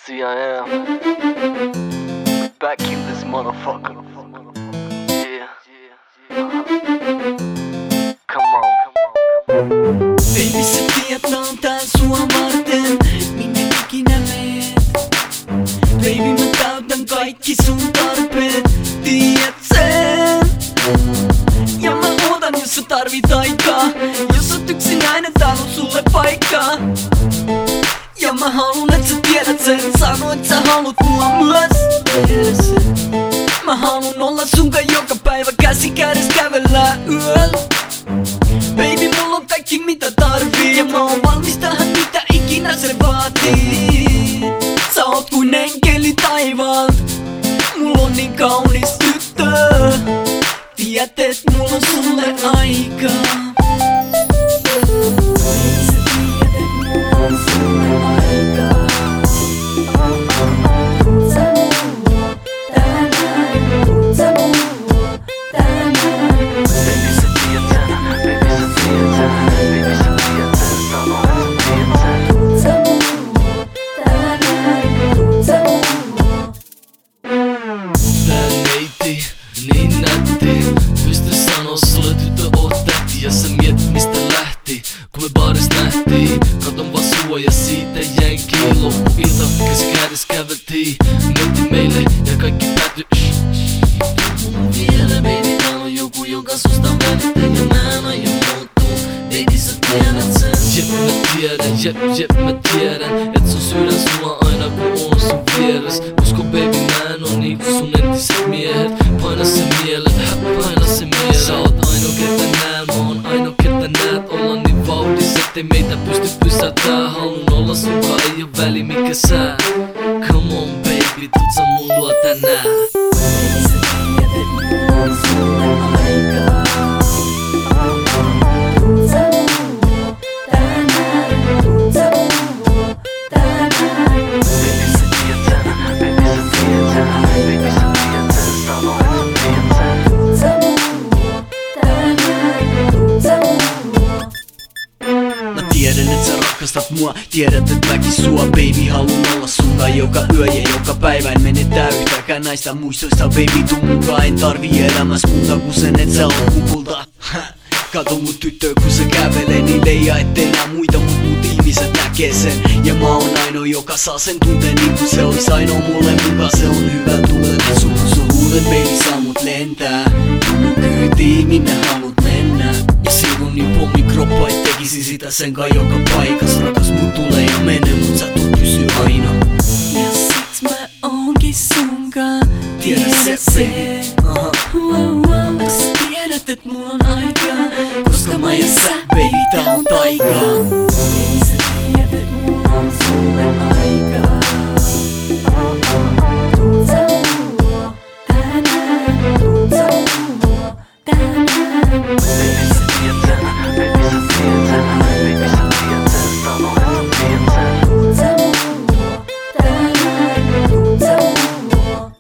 CIM. Back in this motherfucker. Yeah. Come on. Baby, sä tiedät, tää on tää sua varten. Minne ikinä meet. Baby, mä täytän kaikki sun tarpeet. Tiedät sen. Ja mä ootan, jos sä tarvit aikaa. Jos oot yksinäinen, täällä on sulle paikkaa. Ja mä haluun, et sä tiedät sen. Sano, et sä haluut mua myös. Mä haluun olla sunkaan joka päivä. Käsi kädessä kävellään yöllä. Baby, mulla on kaikki mitä tarvii. Ja mä oon valmis tähän mitä ikinä se vaatii. Sä oot kuin enkeli taivaalt. Mulla on niin kaunis tyttö. Tiedät, et mulla on sulle aikaa. Niin nätti, pysty sanoo sulle tyttö oot täti. Ja sä mietit mistä lähti, kun me baaris nähtiin. Katon vaan sua ja siitä jäin kiinni. Loppuilta käsi kädessä käveltiin. Mietti meille ja kaikki päätyi. Mulla on vielä baby, täällä on joku jonka susta välittää. Ja mä en aio muuttuu, baby sä tiedät sen. Jep mä tiedän, et sun sydän sua aina kun on sun vieres. Usko baby mä en oo niinku sun entiset miehet. Paina se mielen, paina se mielen. Sä oot ainoa ketä näen, mä oon ainoa ketä näet. Ollaan niin vauhdissa, ettei meitä pysty pysäyttää. Haluun olla sunkaan, ei oo väli mikä sä. Come on baby, tuut sä mun luo tänään. Baby sä tiedät, et mulla on sulle aikaa. Tiedän et sä rakastat mua, tiedät et mäkin sua. Baby haluun olla sunkaan joka yö ja joka päivä. En menetä yhtäkään näistä muistoista. Baby tuu mukaan, en tarvii elämässä muuta kuin sen et sä oot kukulta. Kato mut tyttö kun se kävelee, niin leijaa ettei nää muita mut muut ihmiset näkee sen. Ja mä oon ainoa joka saa sen tunteen niin kuin se olis ainoa mulle muka. Se on hyvä tunne, sun huulet baby saa mut lentää. Tuu mun kyytiin minne haluut mennä. Ja silloin niin pommi kroppa et tekisi sitä sen kai joka paikas. Rakas mut tulee ja menee mut sä tuut pysyy aina. Ja sit mä oonkin sunkaan. Tiedät se baby. Sä tiedät et mulla on aikaa. Koska mä ja sä baby tää on taikaa. Baby sä tiedät et mulla on sulle aikaa. Tuut sä mun luo tänään. Tuut sä mun luo tänään. Baby sä tiedät, baby sä tiedät, baby sä tiedät, sano et sä tiedät. Tuut sä mun luo tänään. Tuut sä mun luo.